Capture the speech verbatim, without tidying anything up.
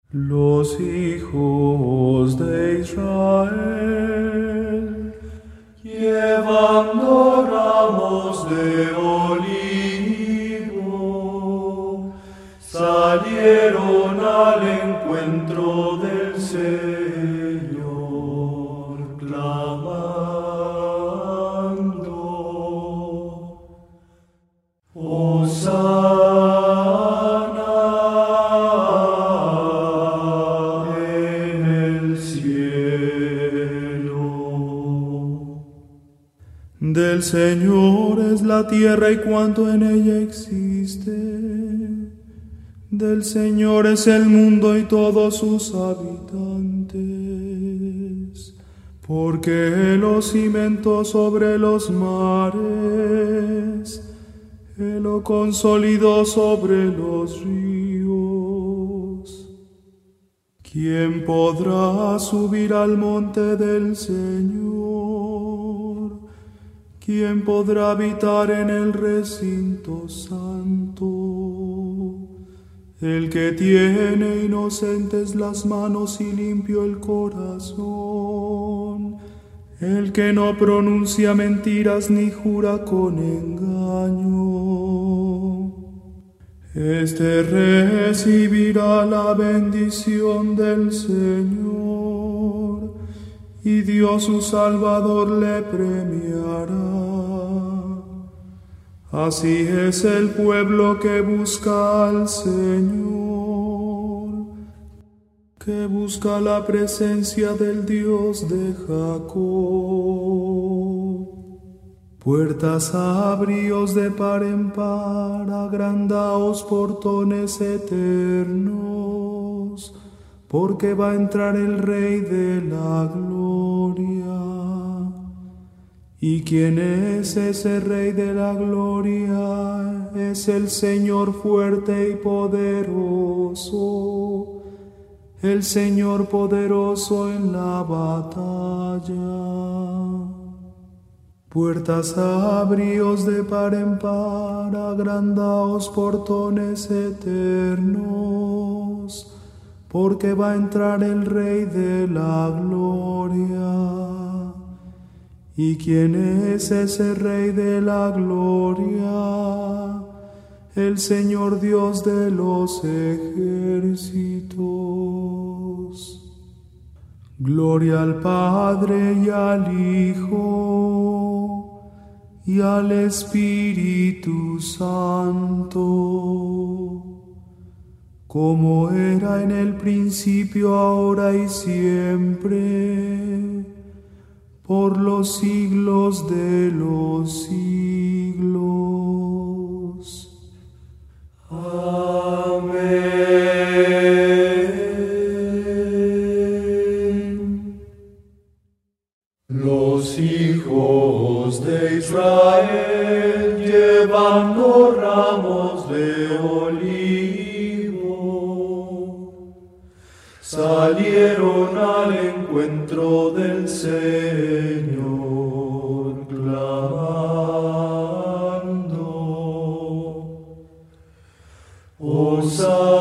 Los hijos de Israel, llevando ramos de olivo, salieron al encuentro del Señor, clamando: Hosana en el cielo. Del Señor es la tierra y cuanto en ella existe. Del Señor es el mundo y todos sus habitantes, porque Él los cimentó sobre los mares, Él lo consolidó sobre los ríos. ¿Quién podrá subir al monte del Señor? ¿Quién podrá habitar en el recinto santo? El que tiene inocentes las manos y limpio el corazón, el que no pronuncia mentiras ni jura con engaño, este recibirá la bendición del Señor, y Dios su Salvador le premiará. Así es el pueblo que busca al Señor, que busca la presencia del Dios de Jacob. Puertas, abríos de par en par, agrandaos portones eternos, porque va a entrar el Rey de la gloria. ¿Y quién es ese Rey de la gloria? Es el Señor fuerte y poderoso, el Señor poderoso en la batalla. Puertas, abríos de par en par, agrandaos portones eternos, porque va a entrar el Rey de la gloria. ¿Y quién es ese Rey de la gloria? El Señor Dios de los ejércitos. Gloria al Padre y al Hijo y al Espíritu Santo, como era en el principio, ahora y siempre, por los siglos de los siglos. Amén. Los hijos de Israel, llevando ramos de olivo, salieron al encuentro del Señor, clamando: Hosana